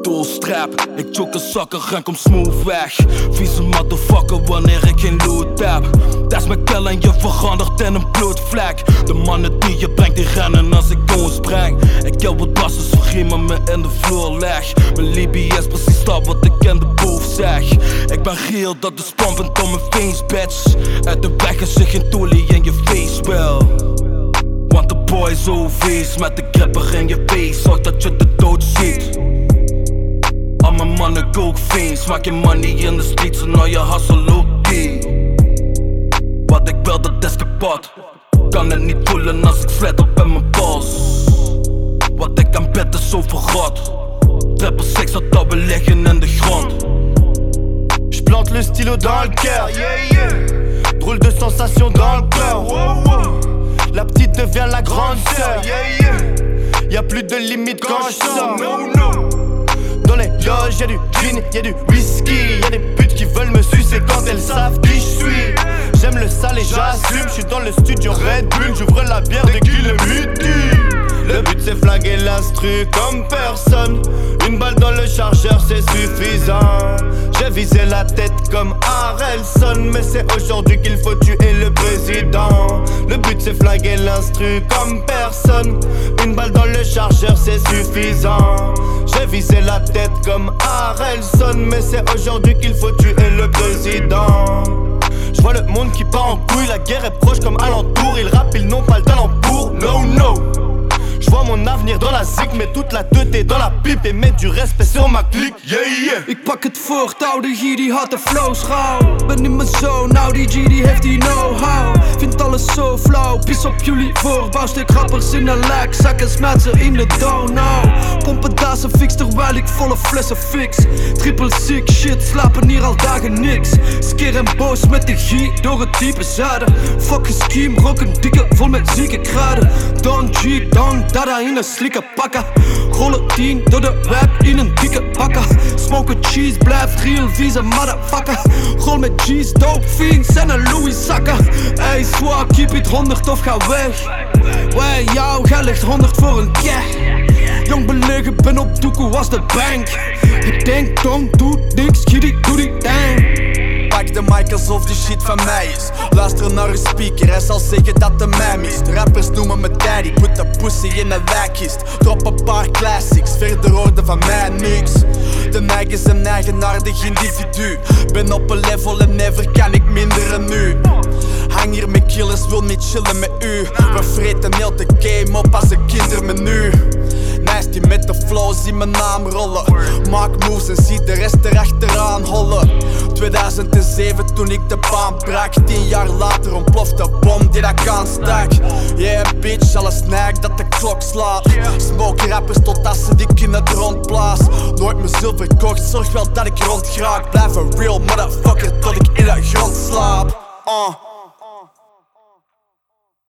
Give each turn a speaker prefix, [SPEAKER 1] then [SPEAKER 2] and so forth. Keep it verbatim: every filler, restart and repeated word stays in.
[SPEAKER 1] doelstrap. Ik choke een zakker en kom smooth weg. Vieze motherfucker wanneer ik geen loot heb. Dat is mijn kill en je verandert in een bloedvlek. De mannen die je brengt die rennen als ik ons breng. Ik kill wat bassers vergiemen me in de vloer leg. Mijn Libby is precies dat wat ik in de boef zeg. Ik ben real dat de span bent om mijn face bitch. Uit de weg is er geen toelie in je face wel. Want de boy is zo vies met de gripper in je face. Zorg dat je de dood ziet. Al mijn mannen coke fiends. Maak je money in de streets en al je hustle low-key. Wat ik wil dat is kapot. Kan het niet voelen als ik slet op in mijn bos. Wat ik aan bed is zo verrot. Triple six dat we liggen in de grond.
[SPEAKER 2] J'plante le stylo dans le cœur, yeah, yeah. Drôle de sensation dans le cœur, wow, wow. La petite devient la grande sœur, yeah, yeah. Y'a plus de limite quand j'sors, no, no. Dans les loges y'a du gin, y'a du whisky. Y'a des putes qui veulent me sucer quand elles savent qui j'suis. J'aime le sale et j'assume, j'suis dans le studio Red Bull. J'ouvre la bière dès qu'il est midi. Le but c'est flinguer l'instru comme personne. Une balle dans le chargeur c'est suffisant. J'ai visé la tête comme Harrelson. Mais c'est aujourd'hui qu'il faut tuer le président. Le but c'est flinguer l'instru comme personne. Une balle dans le chargeur c'est suffisant. J'ai visé la tête comme Harrelson. Mais c'est aujourd'hui qu'il faut tuer le président. J'vois le monde qui part en couille. La guerre est proche comme alentour. Ils rappent, ils n'ont pas le talent pour. No, no. J'vois mon avenir dans la zik, met toute la teuté dans la pipe et met du respect sur ma clique, yeah yeah.
[SPEAKER 3] Ik pak het voortouw, de G die had de flows gauw. Ben niet meer zo, nou die G die heeft die know-how. Vind alles zo flauw, pies op jullie voorbouw. Steek rappers in een lek, zak en smaat ze in de dough. Pompen daar ze fix terwijl ik volle flessen fix. Triple sick shit, slapen hier al dagen niks. Skeer en boos met de G door het diepe zuiden. Fuck een scheme, rook een dikke vol met zieke kruiden. Don G, don Dada in een slikke pakka. Rollen tien door de web in een dikke bakka. Smoken cheese, blijft real, vieze motherfucker. Rol met G's, dope fiends en een Louis zakken. Ey, swag, keep it honderd of ga weg. Wij, jou, gij ligt honderd voor een keg. Jong belegen, ben op doekoe als de bank. Ik denk, don't doe niks, giddy doe die dang.
[SPEAKER 4] Pak de mic alsof die shit van mij is. Luister naar uw speaker, hij zal zeggen dat de mijm is. De rappers noemen me daddy, put de pussy in een lijkkist. Drop een paar classics, verder hoorde van mij niks. De mic is een eigenaardig individu. Ben op een level en never kan ik minderen nu. Hang hier met killers, wil niet chillen met u. We vreten heel de game op als een kindermenu. Nasty met de flows in mijn naam rollen. Maak moves en zie de rest erachteraan hollen. tweeduizend zeven toen ik de baan brak. Tien jaar later ontploft de bom die dat kan stak. Yeah bitch, alles neigt dat de klok slaat. Smoke rappers totdat ze dik in het rond blaas. Nooit mezelf verkocht, zorg wel dat ik rond geraak. Blijf een real motherfucker tot ik in de grond slaap. uh.